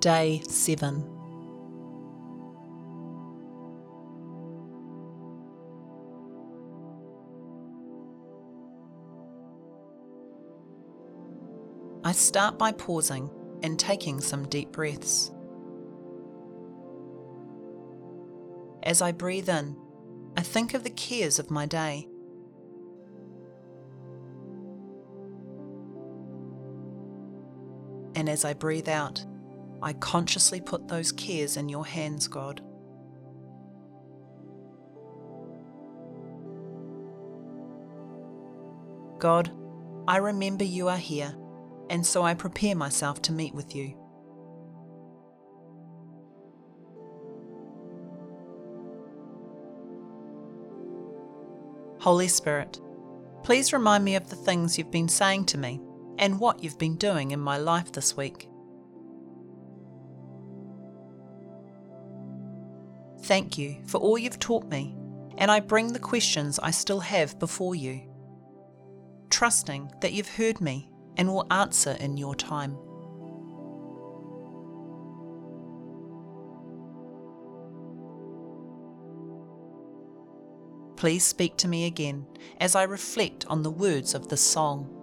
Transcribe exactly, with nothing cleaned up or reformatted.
Day seven. I start by pausing and taking some deep breaths. As I breathe in, I think of the cares of my day. And as I breathe out, I consciously put those cares in your hands, God. God, I remember you are here, and so I prepare myself to meet with you. Holy Spirit, please remind me of the things you've been saying to me and what you've been doing in my life this week. Thank you for all you've taught me, and I bring the questions I still have before you, trusting that you've heard me and will answer in your time. Please speak to me again as I reflect on the words of this song.